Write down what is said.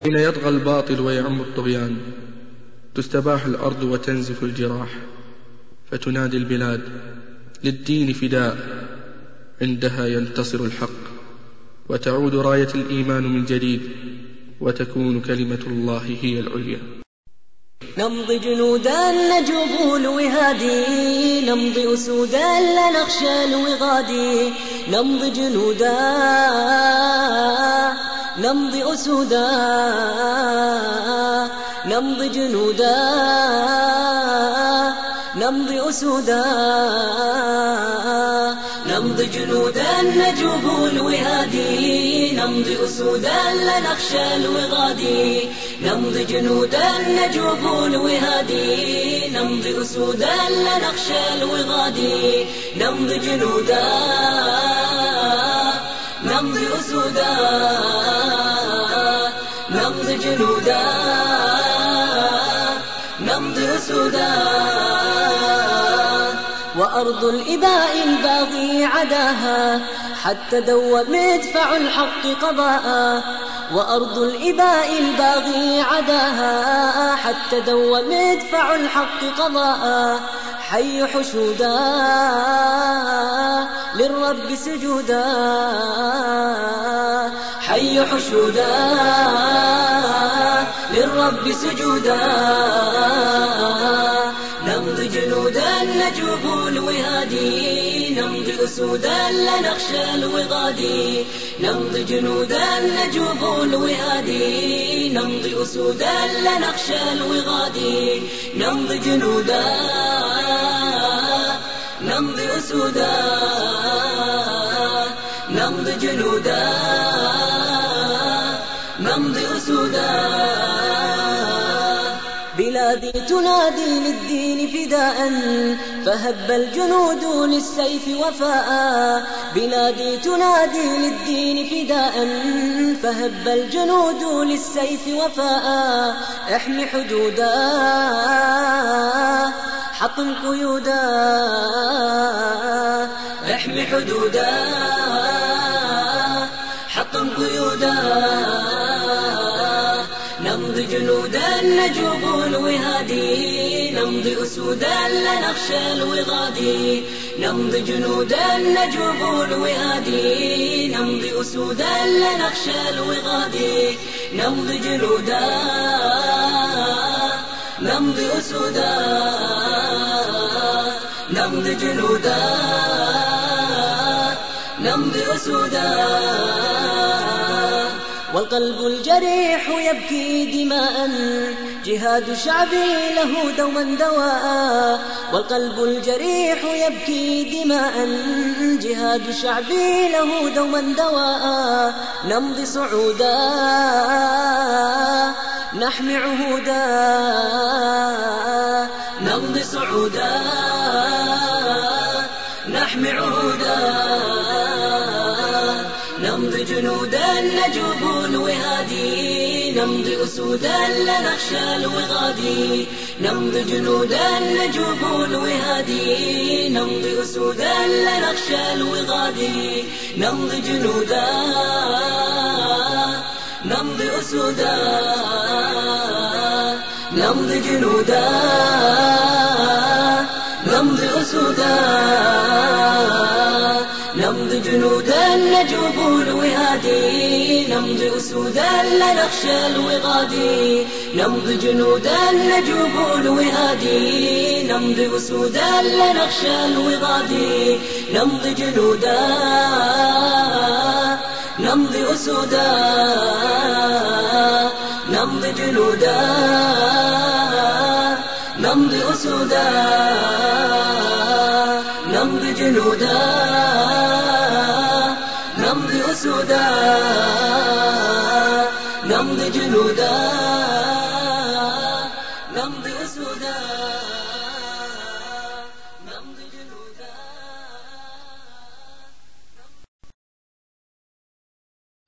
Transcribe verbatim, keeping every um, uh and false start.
حين يطغى الباطل ويعم الطغيان تستباح الأرض وتنزف الجراح، فتنادي البلاد للدين فداء، عندها ينتصر الحق وتعود راية الإيمان من جديد، وتكون كلمة الله هي العليا. نمضي جنودا نجوب الوهادي، نمضي أسودا لا نخشى الوغادي، نمضي جنودا نمضي أسودا نمضي جنودا نمضي أسودا نمضي جنودا نجوب الوهادي، نمضي أسودا لا نخشى الوغادي، نمضي جنودا نجوب الوهادي، نمضي أسودا لا نخشى الوغادي، نمضي جنودا نمضي أسودا نمضي جنودا نمضي أسودا. وأرض الإباء الباغي عداها حتى دوى مدفع الحق قضاء، وأرض الإباء الباغي عداها حتى دوى مدفع الحق قضاء، حي حشودا للرب سجودا، حي حشودا للرب سجودا. نمضي جنودا نجوب الوهادي، نمضي أسودا لا نخشى الوغادي، نمضي جنودا نجوب الوهادي، نمضي أسودا لا نخشى الوغادي، نمضي جنودا نمضي أسودا نمضي جنودا نمضي أسودا. بلادي تنادي للدين فداء، فهب الجنود للسيف وفاء، بلادي تنادي للدين فداء، فهب الجنود للسيف وفاء، احمي حدودا حطم قيودا، احمي حدودا حطم قيودا. نمضي جنودا نجوب الوهادي، نمضي أسودا لا نخشى الوغادي، نمضي جنودا نجوب الوهادي، نمضي أسودا لا نخشى الوغادي، نمضي جنودا نمضي أسودا نمضي جنودا نمضي أسودا. والقلب الجريح يبكي دماء، جهاد شعبي له دوما دواء، والقلب الجريح يبكي دماء، جهاد شعبي له دوما دواء. نمضي صعودا نحمي عهودا، نمضي صعودا نحمي عهودا. نمضي جنودا نجوب الوهادي، نمضي أسودا لا نخشى الوغادي، نمضي جنودا نجوب الوهادي، نمضي أسودا لا نخشى الوغادي، نمضي جنودا نمضي أسودا نمضي جنودا نمضي أسودا. نمضي جنودا نجوب الوهادي، نمضي أسودا لا نخشى الوغادي، نمضي جنودا نجوب الوهادي، نمضي أسودا لا نخشى الوغادي، نمضي جنودا نمضي أسودا نمضي جنودا نمضي أسودا نمضي جنودا نمضي أسودا نمضي جنودا نمضي أسودا.